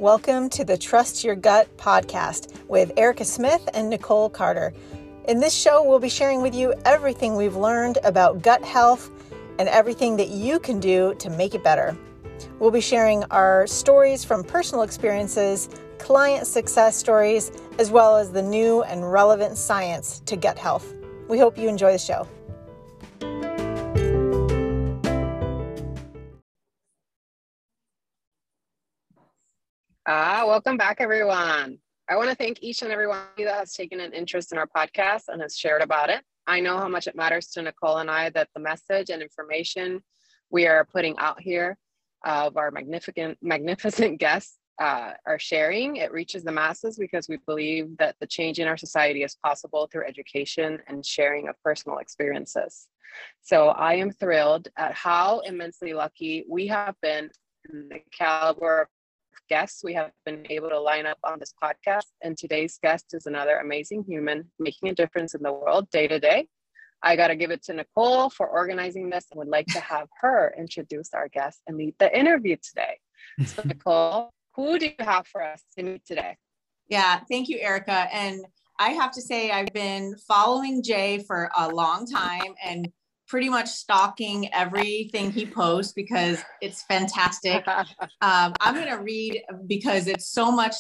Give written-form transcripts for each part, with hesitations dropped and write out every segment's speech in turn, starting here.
Welcome to the Trust Your Gut podcast with Erica Smith and Nicole Carter. In this show, we'll be sharing with you everything we've learned about gut health and everything that you can do to make it better. We'll be sharing our stories from personal experiences, client success stories, as well as the new and relevant science to gut health. We hope you enjoy the show. Welcome back, everyone. I want to thank each and every one of you that has taken an interest in our podcast and has shared about it. I know how much it matters to Nicole and I that the message and information we are putting out here of our magnificent guests are sharing. It reaches the masses because we believe that the change in our society is possible through education and sharing of personal experiences. So I am thrilled at how immensely lucky we have been in the caliber of guests we have been able to line up on this podcast. And today's guest is another amazing human making a difference in the world day to day. I got to give it to Nicole for organizing this and would like to have her introduce our guest and lead the interview today. So Nicole, who do you have for us to meet today? Yeah, thank you, Erica. And I have to say, I've been following Jay for a long time and pretty much stalking everything he posts because it's fantastic. I'm going to read because it's so much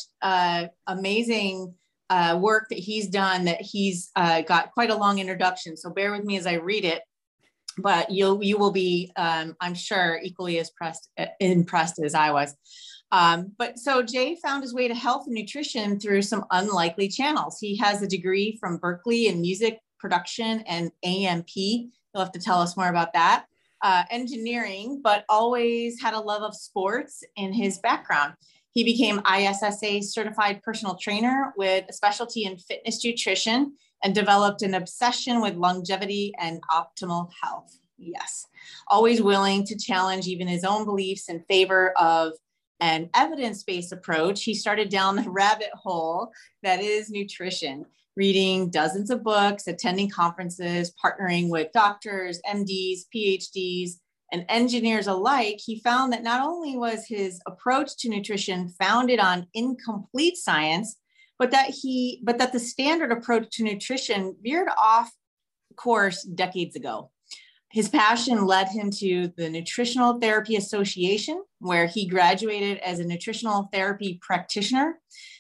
amazing work that he's done that he's got quite a long introduction. So bear with me as I read it, but you will be, I'm sure, equally as impressed as I was. But so Jay found his way to health and nutrition through some unlikely channels. He has a degree from Berkeley in music production and A&P. You'll have to tell us more about that. Engineering, but always had a love of sports in his background. He became ISSA certified personal trainer with a specialty in fitness nutrition and developed an obsession with longevity and optimal health. Yes, always willing to challenge even his own beliefs in favor of an evidence-based approach. He started down the rabbit hole that is nutrition, reading dozens of books, attending conferences, partnering with doctors, MDs, PhDs, and engineers alike. He found that not only was his approach to nutrition founded on incomplete science, but that the standard approach to nutrition veered off course decades ago. His passion led him to the Nutritional Therapy Association, where he graduated as a nutritional therapy practitioner.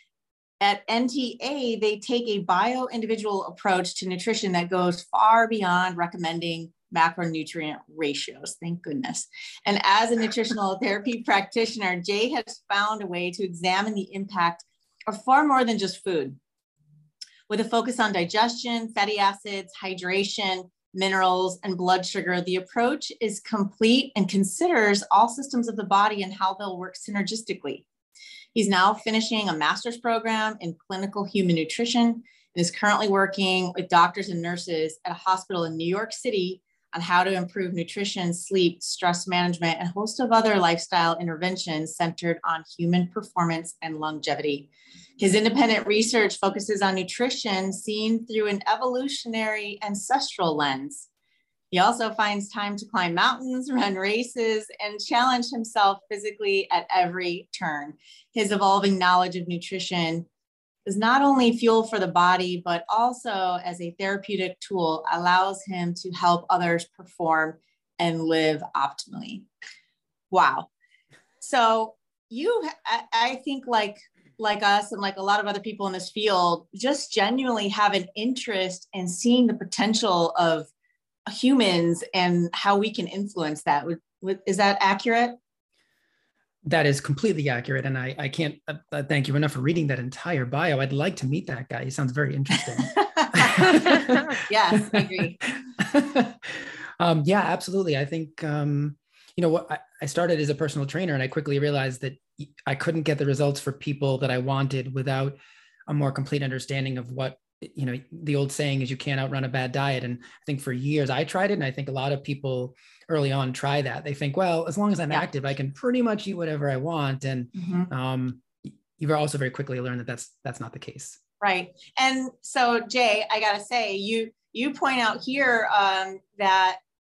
At NTA, they take a bio-individual approach to nutrition that goes far beyond recommending macronutrient ratios. Thank goodness. And as a nutritional therapy practitioner, Jay has found a way to examine the impact of far more than just food. With a focus on digestion, fatty acids, hydration, minerals, and blood sugar, the approach is complete and considers all systems of the body and how they'll work synergistically. He's now finishing a master's program in clinical human nutrition and is currently working with doctors and nurses at a hospital in New York City on how to improve nutrition, sleep, stress management, and a host of other lifestyle interventions centered on human performance and longevity. His independent research focuses on nutrition seen through an evolutionary ancestral lens. He also finds time to climb mountains, run races, and challenge himself physically at every turn. His evolving knowledge of nutrition is not only fuel for the body, but also as a therapeutic tool, allows him to help others perform and live optimally. Wow. So I think like us and like a lot of other people in this field, just genuinely have an interest in seeing the potential of humans and how we can influence that. Is that accurate? That is completely accurate. And I can't thank you enough for reading that entire bio. I'd like to meet that guy. He sounds very interesting. Yes, I agree. Yeah, absolutely. I think, I started as a personal trainer and I quickly realized that I couldn't get the results for people that I wanted without a more complete understanding of what, the old saying is you can't outrun a bad diet. And I think for years I tried it. And I think a lot of people early on try that. They think, well, as long as I'm active, I can pretty much eat whatever I want. And you've also very quickly learned that that's not the case. Right. And so Jay, I got to say, you point out here that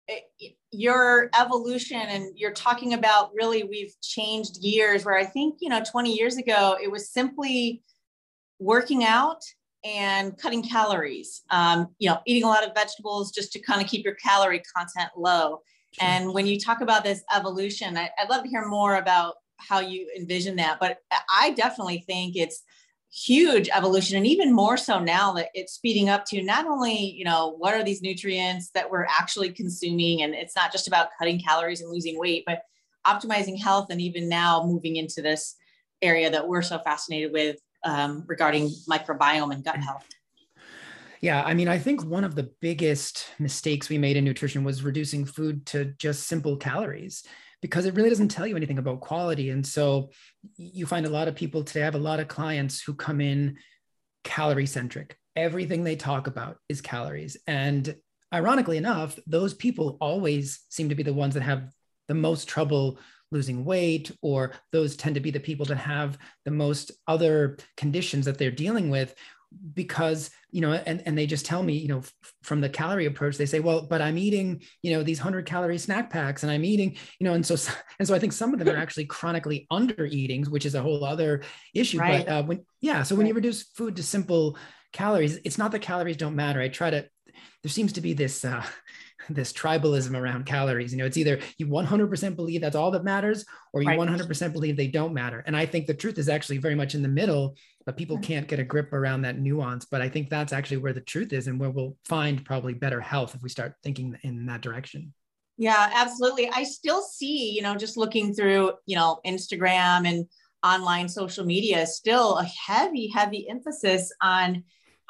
your evolution, and you're talking about really we've changed gears, where I think, 20 years ago, it was simply working out and cutting calories, eating a lot of vegetables just to kind of keep your calorie content low. Sure. And when you talk about this evolution, I'd love to hear more about how you envision that. But I definitely think it's huge evolution, and even more so now that it's speeding up to not only, what are these nutrients that we're actually consuming, and it's not just about cutting calories and losing weight, but optimizing health, and even now moving into this area that we're so fascinated with regarding microbiome and gut health. Yeah, I mean, I think one of the biggest mistakes we made in nutrition was reducing food to just simple calories, because it really doesn't tell you anything about quality. And so you find a lot of people today, I have a lot of clients who come in calorie centric. Everything they talk about is calories. And ironically enough, those people always seem to be the ones that have the most trouble losing weight, or those tend to be the people that have the most other conditions that they're dealing with, because, and they just tell me, from the calorie approach, they say, well, but I'm eating, these 100-calorie snack packs, and I'm eating, and so I think some of them are actually chronically under eating, which is a whole other issue. Right. But when you reduce food to simple calories, it's not that calories don't matter. There seems to be this tribalism around calories. It's either you 100% believe that's all that matters, or you 100% believe they don't matter. And I think the truth is actually very much in the middle, but people can't get a grip around that nuance. But I think that's actually where the truth is, and where we'll find probably better health if we start thinking in that direction. Yeah, absolutely. I still see, just looking through, Instagram and online social media, still a heavy emphasis on,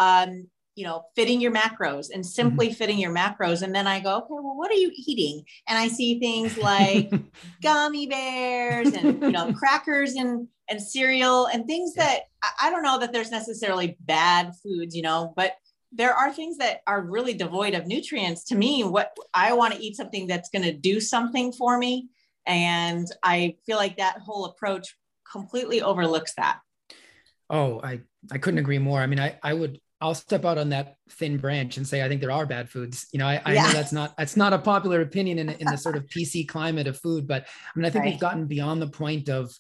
fitting your macros, and simply fitting your macros. And then I go, okay, well, what are you eating? And I see things like gummy bears and, crackers and cereal and things that I don't know that there's necessarily bad foods, but there are things that are really devoid of nutrients. To me, what I want to eat something that's going to do something for me. And I feel like that whole approach completely overlooks that. Oh, I couldn't agree more. I mean, I'll step out on that thin branch and say, I think there are bad foods. I know that's not a popular opinion in the sort of PC climate of food, but I mean, I think we've gotten beyond the point of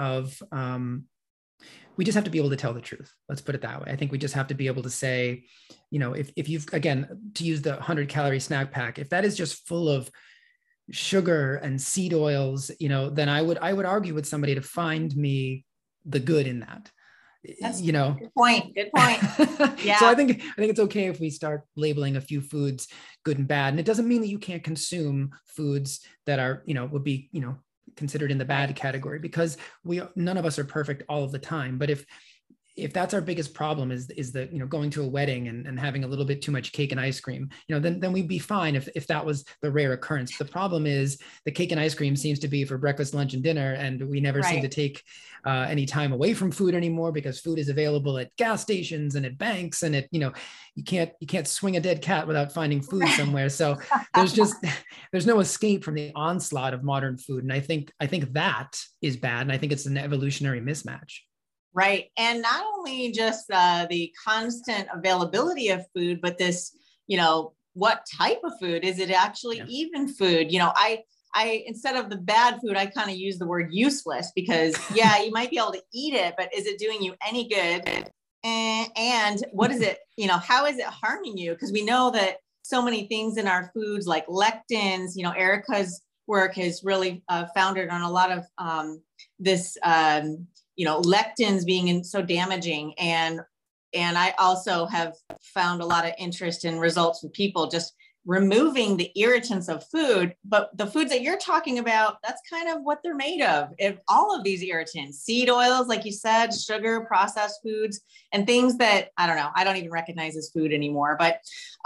we just have to be able to tell the truth. Let's put it that way. I think we just have to be able to say, if you've, again, to use the 100-calorie snack pack, if that is just full of sugar and seed oils, then I would argue with somebody to find me the good in that. That's good point. Yeah. So I think it's okay if we start labeling a few foods good and bad. And it doesn't mean that you can't consume foods that are, would be, considered in the bad category, because none of us are perfect all of the time. But if that's our biggest problem is the, going to a wedding and having a little bit too much cake and ice cream, then we'd be fine if that was the rare occurrence. The problem is the cake and ice cream seems to be for breakfast, lunch, and dinner. And we never seem to take any time away from food anymore, because food is available at gas stations and at banks, and you can't swing a dead cat without finding food somewhere. So there's no escape from the onslaught of modern food. And I think that is bad. And I think it's an evolutionary mismatch. Right. And not only just the constant availability of food, but this, what type of food? Is it actually even food? I instead of the bad food, I kind of use the word useless, because you might be able to eat it, but is it doing you any good? And what is it, how is it harming you? Because we know that so many things in our foods, like lectins, Erica's work has really founded on a lot of this, lectins being so damaging. And I also have found a lot of interest in results with people just removing the irritants of food. But the foods that you're talking about, that's kind of what they're made of. If all of these irritants, seed oils, like you said, sugar, processed foods, and things that, I don't know, I don't even recognize as food anymore. But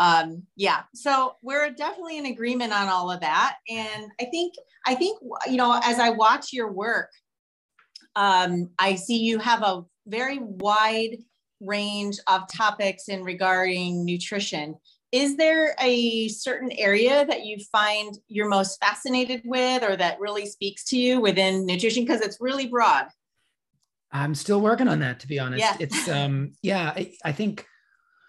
so we're definitely in agreement on all of that. And I think, as I watch your work, I see you have a very wide range of topics in regarding nutrition. Is there a certain area that you find you're most fascinated with, or that really speaks to you within nutrition? Because it's really broad. I'm still working on that, to be honest. Yeah. It's, I think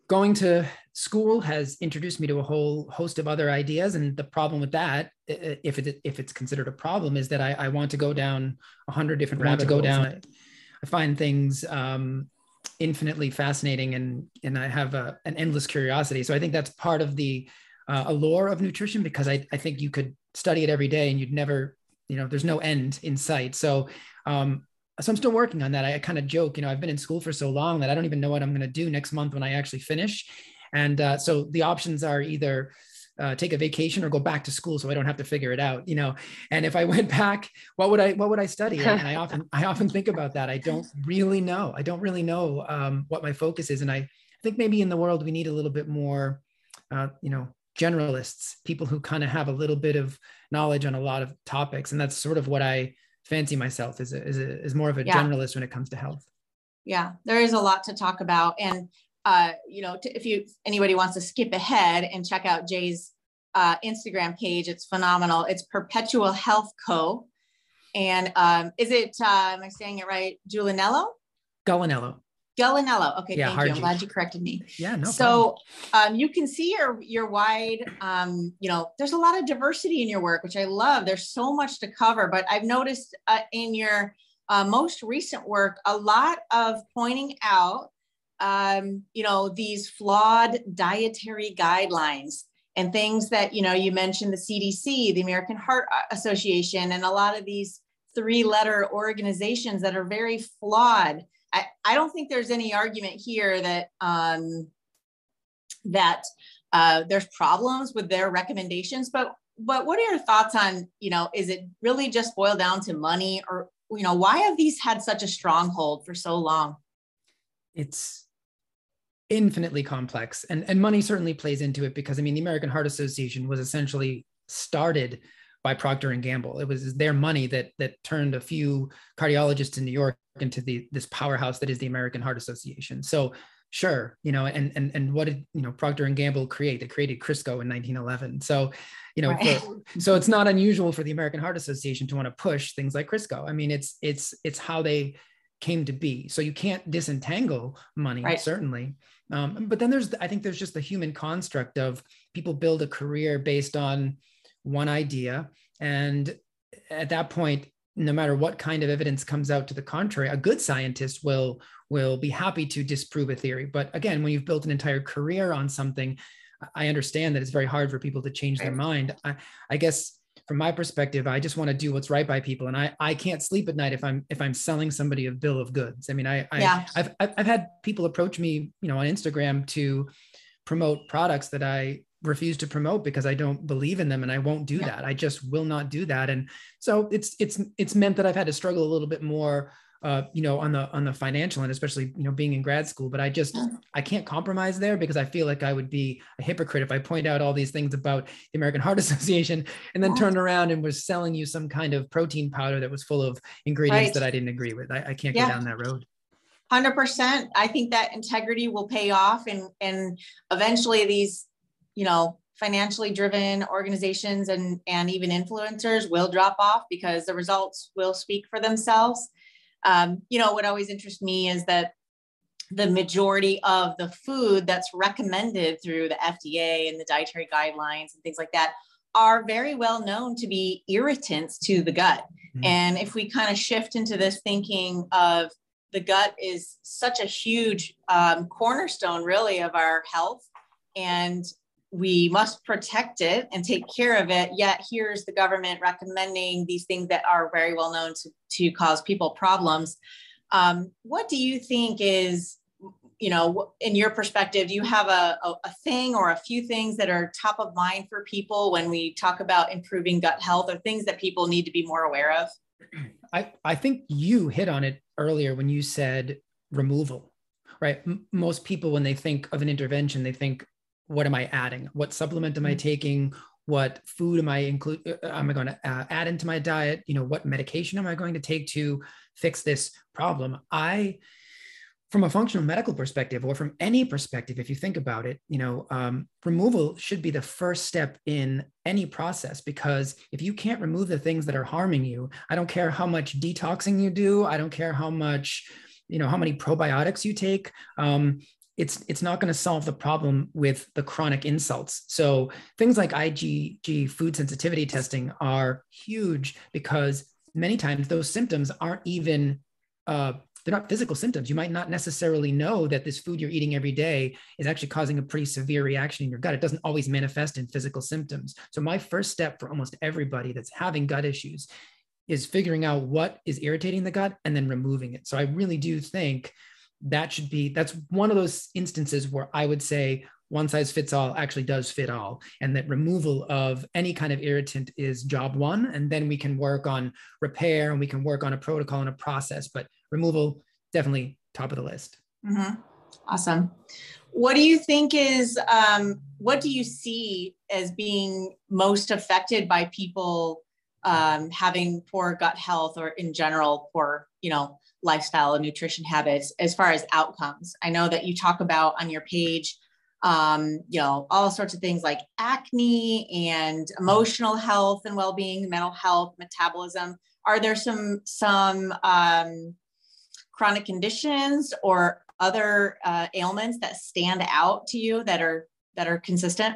going to school has introduced me to a whole host of other ideas. And the problem with that, if it's considered a problem, is that I want to go down 100 different rabbit holes. I find things infinitely fascinating, and I have an endless curiosity. So I think that's part of the allure of nutrition, because I think you could study it every day and you'd never, there's no end in sight. So I'm still working on that. I kind of joke, I've been in school for so long that I don't even know what I'm going to do next month when I actually finish. And so the options are either take a vacation or go back to school so I don't have to figure it out, And if I went back, what would I study? And I often think about that. I don't really know. What my focus is. And I think maybe in the world, we need a little bit more, generalists, people who kind of have a little bit of knowledge on a lot of topics. And that's sort of what I fancy myself is more of a generalist when it comes to health. Yeah, there is a lot to talk about. And, if anybody wants to skip ahead and check out Jay's Instagram page, it's phenomenal. It's Perpetual Health Co. And is it, am I saying it right? Gulinello? Gulinello. Okay, yeah, thank you. I'm glad you corrected me. Yeah, no So you can see your wide, there's a lot of diversity in your work, which I love. There's so much to cover, but I've noticed in your most recent work, a lot of pointing out, these flawed dietary guidelines and things that, you mentioned the CDC, the American Heart Association, and a lot of these 3-letter organizations that are very flawed. I don't think there's any argument here that there's problems with their recommendations, but what are your thoughts on, is it really just boiled down to money, or, why have these had such a stronghold for so long? It's infinitely complex, and money certainly plays into it, because the American Heart Association was essentially started by Procter & Gamble. It was their money that turned a few cardiologists in New York into this powerhouse that is the American Heart Association. So sure, and what did Procter & Gamble create? They created Crisco in 1911. So right. So it's not unusual for the American Heart Association to want to push things like Crisco. It's how they came to be. So you can't disentangle money, right. Certainly. But then I think there's just the human construct of people build a career based on one idea. And at that point, no matter what kind of evidence comes out to the contrary, a good scientist will be happy to disprove a theory. But again, when you've built an entire career on something, I understand that it's very hard for people to change their mind. I guess from my perspective, I just want to do what's right by people. And I can't sleep at night if I'm selling somebody a bill of goods. I've had people approach me, on Instagram to promote products that I refuse to promote because I don't believe in them, and I won't do that. I just will not do that. And so it's meant that I've had to struggle a little bit more, on the financial end, especially, being in grad school, but I can't compromise there, because I feel like I would be a hypocrite if I point out all these things about the American Heart Association and then turned around and was selling you some kind of protein powder that was full of ingredients that I didn't agree with. I can't go down that road. 100%. I think that integrity will pay off, and eventually these, financially driven organizations and even influencers will drop off, because the results will speak for themselves. What always interests me is that the majority of the food that's recommended through the FDA and the dietary guidelines and things like that are very well known to be irritants to the gut. Mm-hmm. And if we kind of shift into this thinking of the gut is such a huge cornerstone really of our health, and we must protect it and take care of it. Yet here's the government recommending these things that are very well known to cause people problems. What do you think is, in your perspective, do you have a thing or a few things that are top of mind for people when we talk about improving gut health, or things that people need to be more aware of? I think you hit on it earlier when you said removal, right? Most people, when they think of an intervention, they think, what am I adding? What supplement am I taking? What food am I going to add into my diet? What medication am I going to take to fix this problem? From a functional medical perspective, or from any perspective, if you think about it, removal should be the first step in any process, because if you can't remove the things that are harming you, I don't care how much detoxing you do. I don't care how much, how many probiotics you take. it's not going to solve the problem with the chronic insults. So things like IgG food sensitivity testing are huge because many times those symptoms aren't even, they're not physical symptoms. You might not necessarily know that this food you're eating every day is actually causing a pretty severe reaction in your gut. It doesn't always manifest in physical symptoms. So my first step for almost everybody that's having gut issues is figuring out what is irritating the gut and then removing it. So I really do think that's one of those instances where I would say one size fits all actually does fit all, and that removal of any kind of irritant is job one. And then we can work on repair and we can work on a protocol and a process, but removal, definitely top of the list. Mm-hmm. Awesome. What do you think is, what do you see as being most affected by people having poor gut health, or in general, poor, lifestyle and nutrition habits as far as outcomes? I know that you talk about on your page, all sorts of things like acne and emotional health and well-being, mental health, metabolism. Are there some chronic conditions or other ailments that stand out to you that are consistent?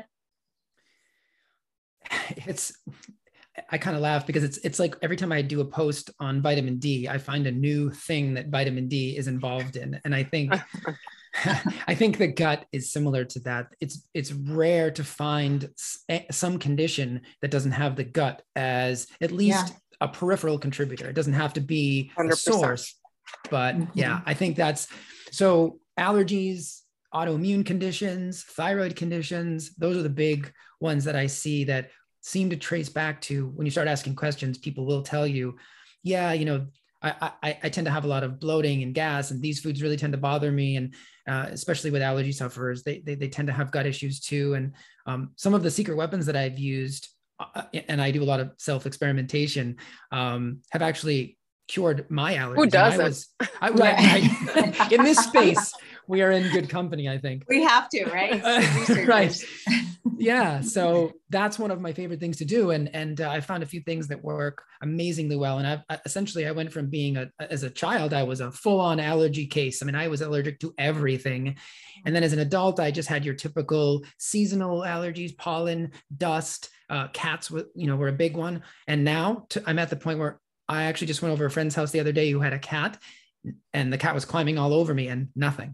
I kind of laugh because it's like every time I do a post on vitamin D, I find a new thing that vitamin D is involved in. And I think I think the gut is similar to that. It's rare to find some condition that doesn't have the gut as at least a peripheral contributor. It doesn't have to be 100%. A source, but yeah, I think that's so. Allergies, autoimmune conditions, thyroid conditions, those are the big ones that I see that seem to trace back to when you start asking questions. People will tell you, I tend to have a lot of bloating and gas, and these foods really tend to bother me. And especially with allergy sufferers, they tend to have gut issues too. And some of the secret weapons that I've used, and I do a lot of self-experimentation, have actually cured my allergies. Who doesn't? In this space, we are in good company, I think. We have to, right? Right. Yeah. So that's one of my favorite things to do. And I found a few things that work amazingly well. And I went from being as a child, I was a full-on allergy case. I mean, I was allergic to everything. And then as an adult, I just had your typical seasonal allergies, pollen, dust, cats, were a big one. And now I'm at the point where I actually just went over a friend's house the other day who had a cat, and the cat was climbing all over me, and nothing.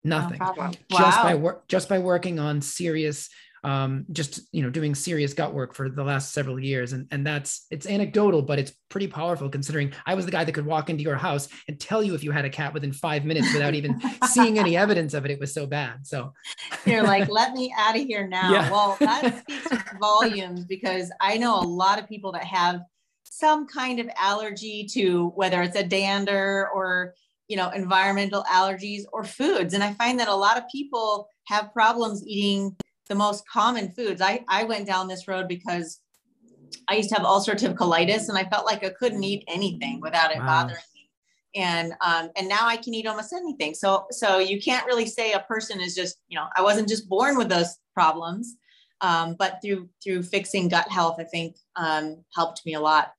Wow. Just by working on serious, doing serious gut work for the last several years. And it's anecdotal, but it's pretty powerful considering I was the guy that could walk into your house and tell you if you had a cat within 5 minutes without even seeing any evidence of it. It was so bad. So you're like, let me out of here now. Yeah. Well, that speaks volumes, because I know a lot of people that have some kind of allergy to, whether it's a dander or environmental allergies or foods. And I find that a lot of people have problems eating the most common foods. I went down this road because I used to have ulcerative colitis, and I felt like I couldn't eat anything without it bothering me. And now I can eat almost anything. So you can't really say a person is just, I wasn't just born with those problems, but through fixing gut health, I think helped me a lot.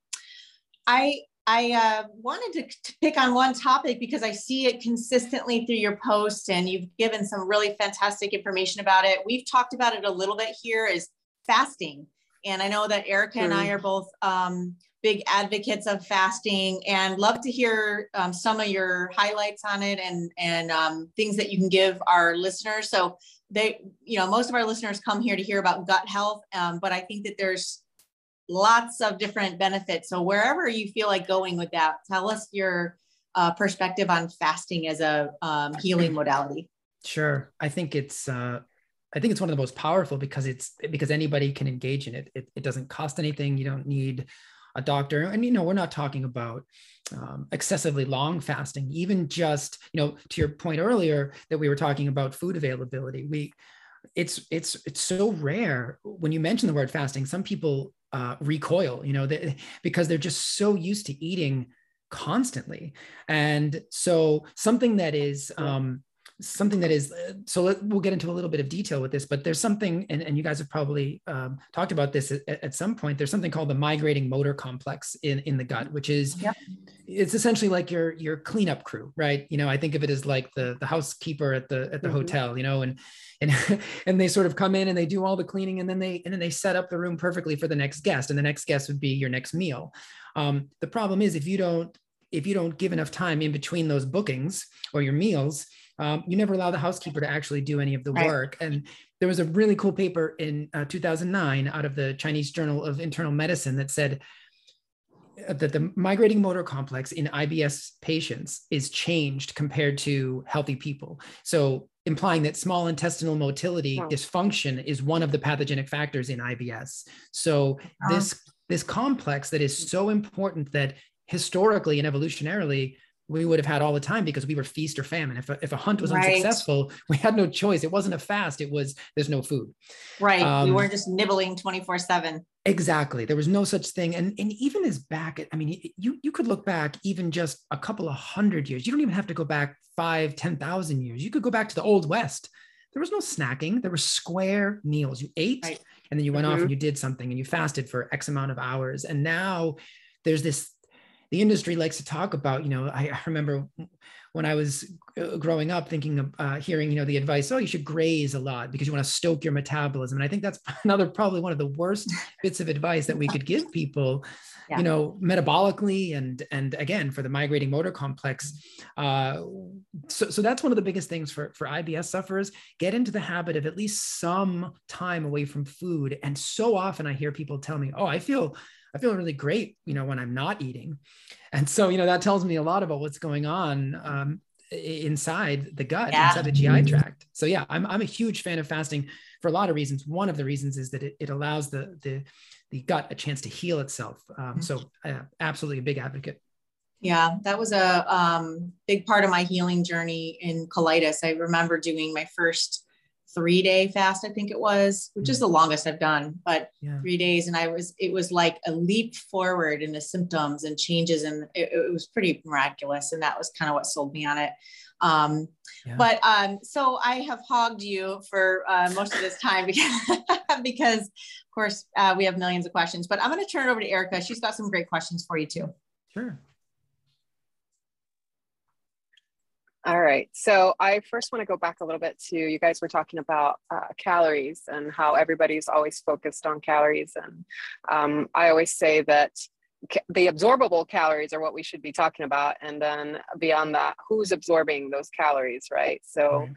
I wanted to pick on one topic because I see it consistently through your posts, and you've given some really fantastic information about it. We've talked about it a little bit here, is fasting. And I know that Erica and I are both big advocates of fasting, and love to hear some of your highlights on it and things that you can give our listeners. So most of our listeners come here to hear about gut health, but I think that there's lots of different benefits. So wherever you feel like going with that, tell us your perspective on fasting as a healing modality. Sure. I think it's one of the most powerful because anybody can engage in it. It doesn't cost anything. You don't need a doctor. And, we're not talking about excessively long fasting, even just, to your point earlier that we were talking about food availability. It's so rare when you mention the word fasting, some people recoil, because they're just so used to eating constantly. And so something that is something that is, we'll get into a little bit of detail with this, but there's something, and you guys have probably talked about this at some point, there's something called the migrating motor complex in the gut, which is, it's essentially like your cleanup crew, right? I think of it as like the housekeeper at the hotel, and and they sort of come in and they do all the cleaning, and then they set up the room perfectly for the next guest, and the next guest would be your next meal. The problem is if you don't give enough time in between those bookings or your meals, you never allow the housekeeper to actually do any of the work. And there was a really cool paper in 2009 out of the Chinese Journal of Internal Medicine that said that the migrating motor complex in IBS patients is changed compared to healthy people. So implying that small intestinal motility dysfunction is one of the pathogenic factors in IBS. So this complex that is so important that historically and evolutionarily, we would have had all the time because we were feast or famine. If a hunt was unsuccessful, we had no choice. It wasn't a fast. It was, there's no food. Right. We weren't just nibbling 24/7. Exactly. There was no such thing. And even as back, you could look back even just a couple of 100 years. You don't even have to go back 5,000, 10,000 years. You could go back to the Old West. There was no snacking. There were square meals. You ate and then you went off and you did something and you fasted for X amount of hours. And now there's this, the industry likes to talk about, I remember when I was growing up thinking of hearing, the advice, you should graze a lot because you want to stoke your metabolism. And I think that's probably one of the worst bits of advice that we could give people, metabolically and again, for the migrating motor complex. So that's one of the biggest things for IBS sufferers. Get into the habit of at least some time away from food. And so often I hear people tell me, I feel really great, when I'm not eating. And so, that tells me a lot about what's going on inside the gut, inside the GI tract. So yeah, I'm a huge fan of fasting for a lot of reasons. One of the reasons is that it allows the gut a chance to heal itself. So absolutely a big advocate. Yeah, that was a big part of my healing journey in colitis. I remember doing my first 3-day fast, I think it was, which is the longest I've done, but 3 days. And it was like a leap forward in the symptoms and changes. And it was pretty miraculous. And that was kind of what sold me on it. So I have hogged you for most of this time because of course we have millions of questions, but I'm going to turn it over to Erica. She's got some great questions for you too. Sure. All right. So I first want to go back a little bit to, you guys were talking about calories and how everybody's always focused on calories. And I always say that the absorbable calories are what we should be talking about. And then beyond that, who's absorbing those calories, right? So,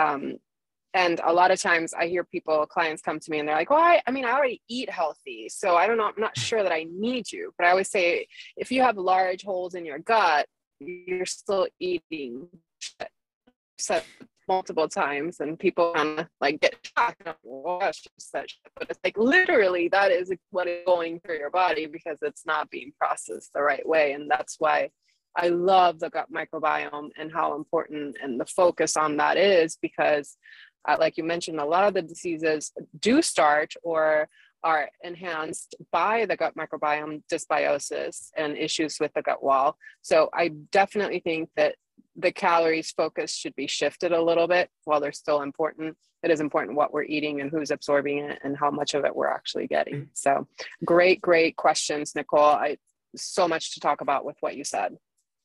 and a lot of times I hear clients come to me and they're like, well, I already eat healthy. So I don't know, I'm not sure that I need to, but I always say, if you have large holes in your gut, you're still eating said multiple times, and people kind of like get shocked. Oh, gosh, but it's like literally that is what is going through your body because it's not being processed the right way. And that's why I love the gut microbiome and how important and the focus on that is, because like you mentioned, a lot of the diseases do start or are enhanced by the gut microbiome dysbiosis and issues with the gut wall. So I definitely think that the calories focus should be shifted a little bit. While they're still important, it is important what we're eating and who's absorbing it and how much of it we're actually getting. So great questions, Nicole. So much to talk about with what you said.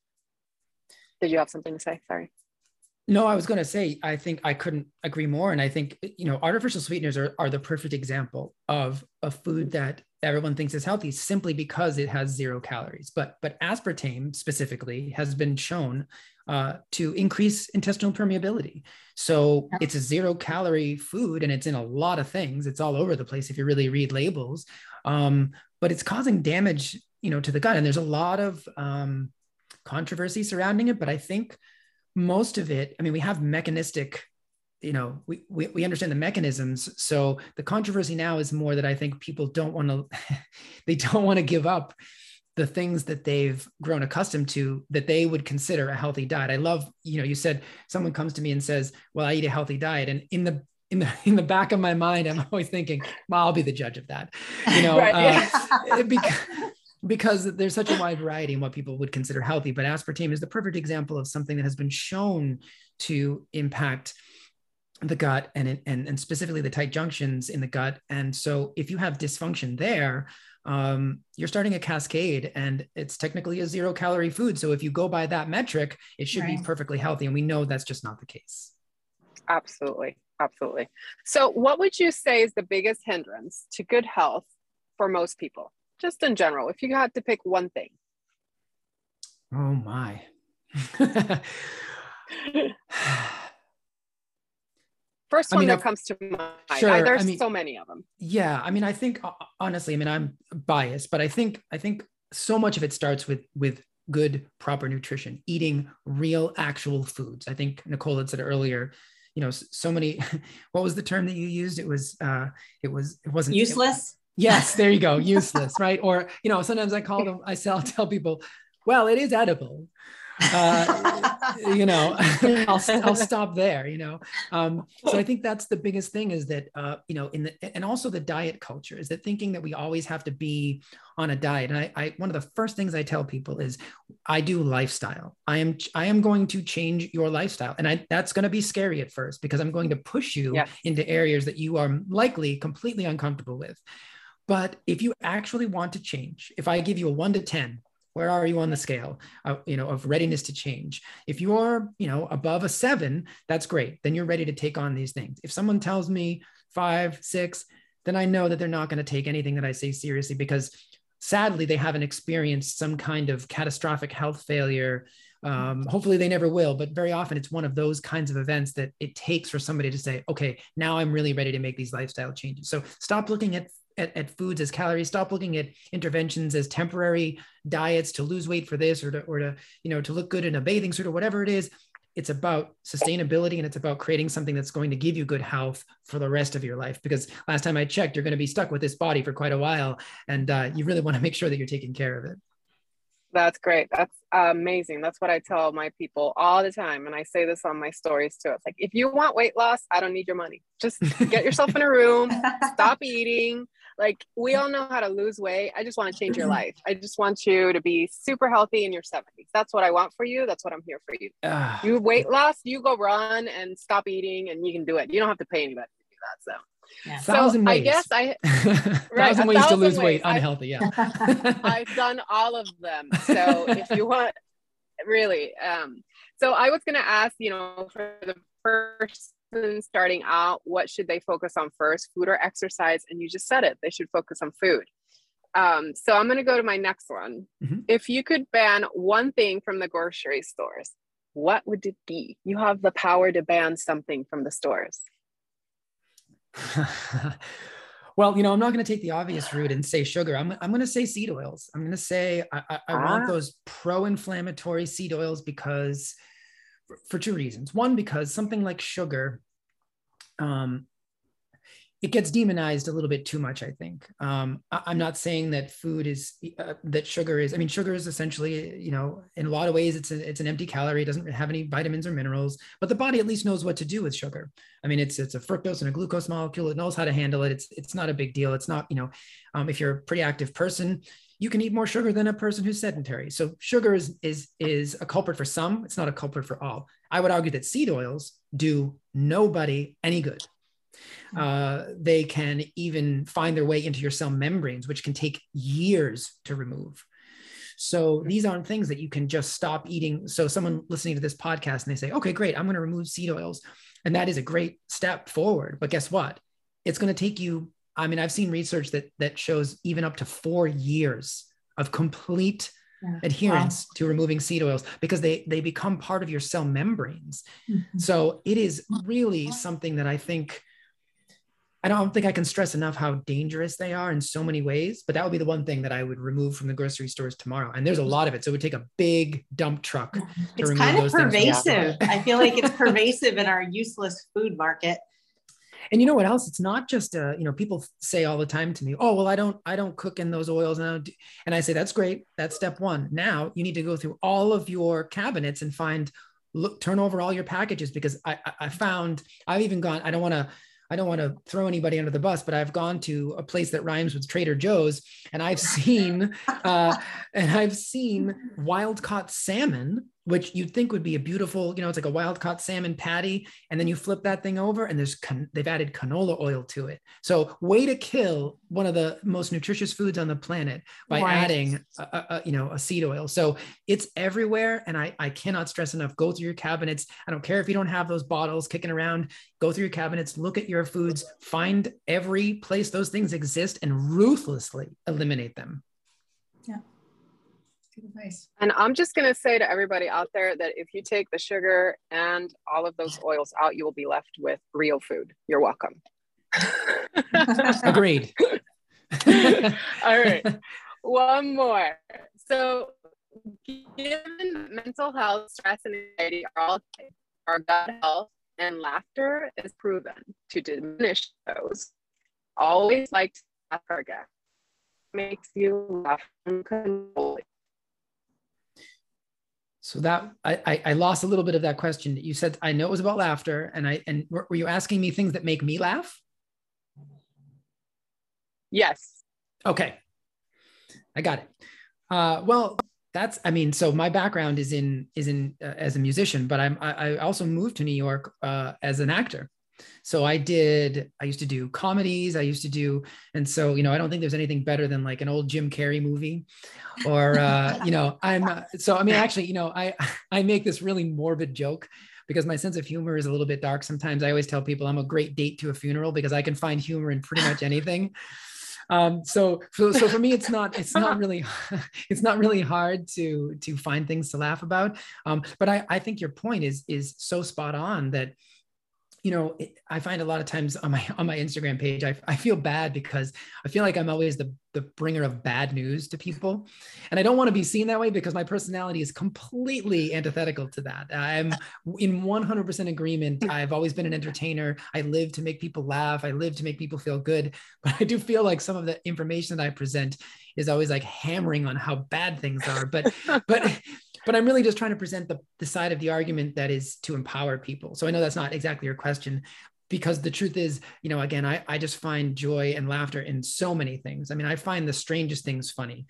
Did you have something to say? Sorry. No, I was going to say, I think I couldn't agree more. And I think, artificial sweeteners are the perfect example of a food that everyone thinks is healthy simply because it has 0 calories. But aspartame specifically has been shown to increase intestinal permeability. So it's a 0 calorie food and it's in a lot of things. It's all over the place if you really read labels, but it's causing damage, to the gut. And there's a lot of controversy surrounding it, but I think most of it, we have mechanistic, we understand the mechanisms. So the controversy now is more that I think people don't want to give up the things that they've grown accustomed to that they would consider a healthy diet. I love, you said someone comes to me and says, well, I eat a healthy diet. And in the back of my mind, I'm always thinking, well, I'll be the judge of that, because there's such a wide variety in what people would consider healthy, but aspartame is the perfect example of something that has been shown to impact the gut and specifically the tight junctions in the gut. And so if you have dysfunction there, you're starting a cascade, and it's technically a 0-calorie food. So if you go by that metric, it should be perfectly healthy. And we know that's just not the case. Absolutely. Absolutely. So what would you say is the biggest hindrance to good health for most people, just in general, if you had to pick one thing? Oh my. First one that comes to mind. Sure, There's so many of them. Yeah. I mean, I think honestly, I mean, I'm biased, but I think so much of it starts with good, proper nutrition, eating real, actual foods. I think Nicole had said earlier, so many, what was the term that you used? It wasn't useless. Yes, there you go. Useless. Right. Or, sometimes I'll tell people, well, it is edible. I'll stop there, So I think that's the biggest thing is that, and also the diet culture is that thinking that we always have to be on a diet. And I one of the first things I tell people is I do lifestyle. I am going to change your lifestyle. And that's going to be scary at first because I'm going to push you into areas that you are likely completely uncomfortable with. But if you actually want to change, if I give you a 1 to 10, where are you on the scale of readiness to change? If you're, above a 7, that's great. Then you're ready to take on these things. If someone tells me 5, 6, then I know that they're not going to take anything that I say seriously because sadly, they haven't experienced some kind of catastrophic health failure. Hopefully they never will, but very often it's one of those kinds of events that it takes for somebody to say, okay, now I'm really ready to make these lifestyle changes. So stop looking at foods as calories, stop looking at interventions as temporary diets to lose weight for this or to look good in a bathing suit or whatever it is. It's about sustainability and it's about creating something that's going to give you good health for the rest of your life. Because last time I checked, you're going to be stuck with this body for quite a while. And you really want to make sure that you're taking care of it. That's great. That's amazing. That's what I tell my people all the time. And I say this on my stories too. It's like, if you want weight loss, I don't need your money. Just get yourself in a room, stop eating. Like, we all know how to lose weight. I just want to change your life. I just want you to be super healthy in your 70s. That's what I want for you. That's what I'm here for you. You weight loss, you go run and stop eating and you can do it. You don't have to pay anybody to do that. So. Yeah. 1,000 ways. I guess right, 1,000 ways to lose weight unhealthy. Yeah. I've done all of them. So if you want, really. So I was going to ask, for the person starting out, what should they focus on first, food or exercise? And you just said it, they should focus on food. So I'm going to go to my next one. Mm-hmm. If you could ban one thing from the grocery stores, what would it be? You have the power to ban something from the stores. Well, I'm not going to take the obvious route and say sugar. I'm going to say seed oils. I'm going to say I want those pro-inflammatory seed oils because for 2 reasons. One, because something like sugar, it gets demonized a little bit too much, I think. I'm not saying that food is, that sugar is, sugar is essentially, in a lot of ways, it's an empty calorie. It doesn't have any vitamins or minerals, but the body at least knows what to do with sugar. It's a fructose and a glucose molecule. It knows how to handle it. It's not a big deal. It's not, if you're a pretty active person, you can eat more sugar than a person who's sedentary. So sugar is a culprit for some. It's not a culprit for all. I would argue that seed oils do nobody any good. They can even find their way into your cell membranes, which can take years to remove. So these aren't things that you can just stop eating. So someone listening to this podcast and they say, okay, great, I'm going to remove seed oils. And that is a great step forward. But guess what? It's going to take you, I've seen research that shows even up to 4 years of complete adherence to removing seed oils because they become part of your cell membranes. Mm-hmm. So it is really something that I don't think I can stress enough how dangerous they are in so many ways, but that would be the one thing that I would remove from the grocery stores tomorrow. And there's a lot of it. So it would take a big dump truck to it's remove kind of those pervasive. I feel like it's pervasive in our useless food market. And you know what else? It's not just, people say all the time to me, oh, well, I don't cook in those oils. And I say, that's great. That's step one. Now you need to go through all of your cabinets and turn over all your packages because I found, I've even gone, I don't want to I don't want to throw anybody under the bus, but I've gone to a place that rhymes with Trader Joe's, and I've seen wild caught salmon, which you'd think would be a beautiful, it's like a wild caught salmon patty. And then you flip that thing over and they've added canola oil to it. So way to kill one of the most nutritious foods on the planet by adding a seed oil. So it's everywhere. And I cannot stress enough, go through your cabinets. I don't care if you don't have those bottles kicking around, go through your cabinets, look at your foods, find every place those things exist and ruthlessly eliminate them. Yeah. Good advice. And I'm just going to say to everybody out there that if you take the sugar and all of those oils out, you will be left with real food. You're welcome. Agreed. All right. One more. So given mental health, stress, and anxiety are all our gut health and laughter is proven to diminish those. Always like to laugh our guests. Makes you laugh uncontrollably. So that I lost a little bit of that question. You said, I know it was about laughter, and were you asking me things that make me laugh? Yes. Okay. I got it. Well, so my background is in as a musician, but I also moved to New York as an actor. So I used to do comedies. And so, I don't think there's anything better than like an old Jim Carrey movie or, I make this really morbid joke because my sense of humor is a little bit dark. Sometimes I always tell people I'm a great date to a funeral because I can find humor in pretty much anything. So for me, it's not really hard to find things to laugh about. But I think your point is so spot on that, I find a lot of times on my Instagram page, I feel bad because I feel like I'm always the bringer of bad news to people. And I don't want to be seen that way because my personality is completely antithetical to that. I'm in 100% agreement. I've always been an entertainer. I live to make people laugh. I live to make people feel good. But I do feel like some of the information that I present is always like hammering on how bad things are. But I'm really just trying to present the side of the argument that is to empower people. So I know that's not exactly your question, because the truth is, again, I just find joy and laughter in so many things. I mean, I find the strangest things funny.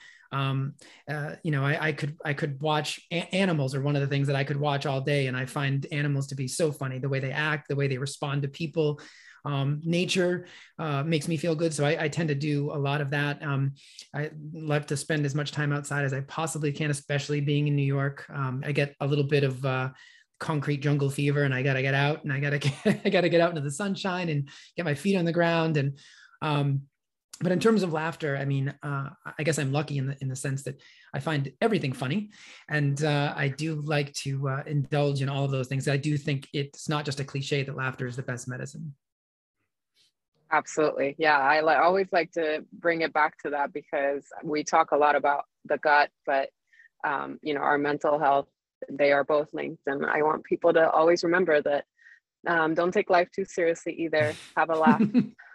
I could watch animals are one of the things that I could watch all day. And I find animals to be so funny, the way they act, the way they respond to people. Nature makes me feel good. So I tend to do a lot of that. I love to spend as much time outside as I possibly can, especially being in New York. I get a little bit of concrete jungle fever and I got to get out and I got to get out into the sunshine and get my feet on the ground. And, but in terms of laughter, I mean, I guess I'm lucky in the sense that I find everything funny, and I do like to indulge in all of those things. I do think it's not just a cliche that laughter is the best medicine. Absolutely. Yeah. I always like to bring it back to that because we talk a lot about the gut, but our mental health, they are both linked. And I want people to always remember that don't take life too seriously either. Have a laugh.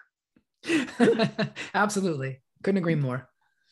Absolutely. Couldn't agree more.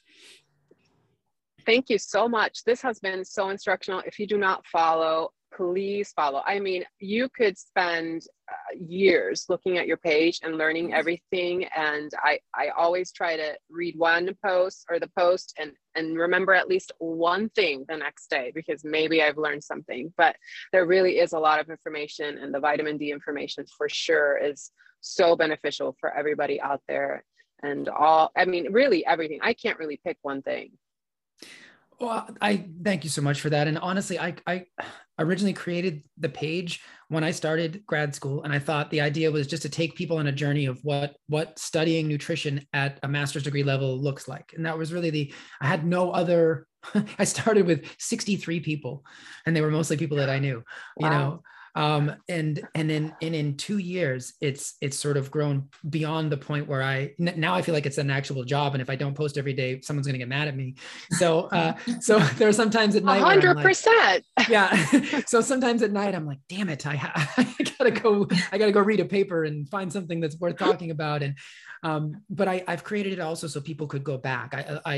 Thank you so much. This has been so instructional. If you do not follow, please follow. I mean, you could spend years looking at your page and learning everything. And I always try to read one post or the post and remember at least one thing the next day, because maybe I've learned something. But there really is a lot of information, and the vitamin D information for sure is so beneficial for everybody out there. And really everything. I can't really pick one thing. Well, I thank you so much for that. And honestly, I originally created the page when I started grad school, and I thought the idea was just to take people on a journey of what studying nutrition at a master's degree level looks like. And that was really I had no other, I started with 63 people, and they were mostly people that I knew, Wow. And in 2 years, it's sort of grown beyond the point where now I feel like it's an actual job. And if I don't post every day, someone's going to get mad at me. So there are some times at night 100%. Yeah. So sometimes at night I'm like, damn it, I gotta go read a paper and find something that's worth talking about. And, but I've created it also so people could go back. I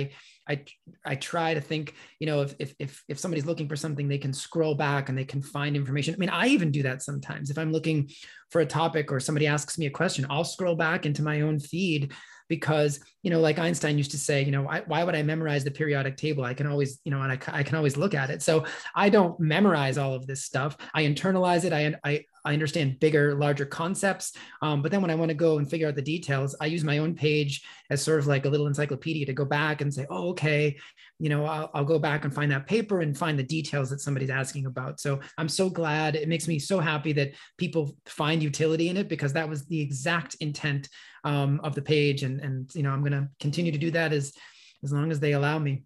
I try to think, you know, if somebody's looking for something, they can scroll back and they can find information. I mean, I even do that sometimes. If I'm looking for a topic or somebody asks me a question, I'll scroll back into my own feed, because, you know, like Einstein used to say, you know, why would I memorize the periodic table? I can always, you know, and I can always look at it. So I don't memorize all of this stuff. I internalize it. I understand bigger, larger concepts. But then when I want to go and figure out the details, I use my own page as sort of like a little encyclopedia to go back and say, oh, okay, you know, I'll go back and find that paper and find the details that somebody's asking about. So I'm so glad. It makes me so happy that people find utility in it, because that was the exact intent of the page. And, you know, I'm going to continue to do that as long as they allow me.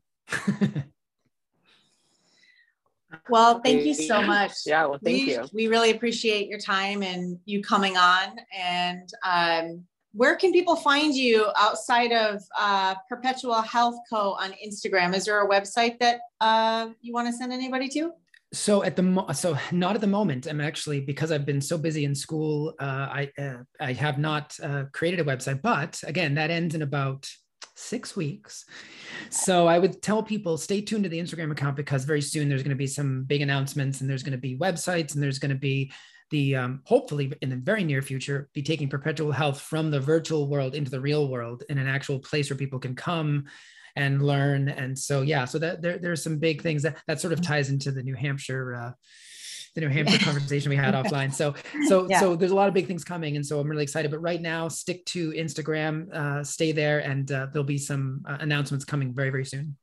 Well, thank you so much. Yeah, well, thank you. We really appreciate your time and you coming on. And where can people find you outside of Perpetual Health Co. on Instagram? Is there a website that you want to send anybody to? So so not at the moment. I'm actually, because I've been so busy in school, I have not created a website. But again, that ends in about 6 weeks. So I would tell people, stay tuned to the Instagram account, because very soon there's going to be some big announcements, and there's going to be websites, and there's going to be the hopefully in the very near future be taking Perpetual Health from the virtual world into the real world, in an actual place where people can come and learn. And so, yeah, so that there's some big things that sort of ties into the New Hampshire conversation we had offline. So there's a lot of big things coming. And so I'm really excited, but right now stick to Instagram, stay there, and there'll be some announcements coming very, very soon.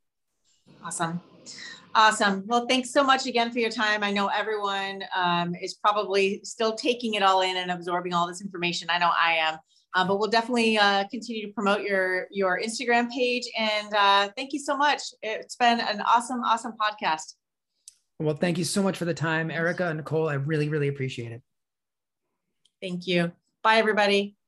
Awesome. Well, thanks so much again for your time. I know everyone is probably still taking it all in and absorbing all this information. I know I am. But we'll definitely continue to promote your Instagram page. And thank you so much. It's been an awesome podcast. Well, thank you so much for the time, Erica and Nicole. I really, really appreciate it. Thank you. Bye, everybody.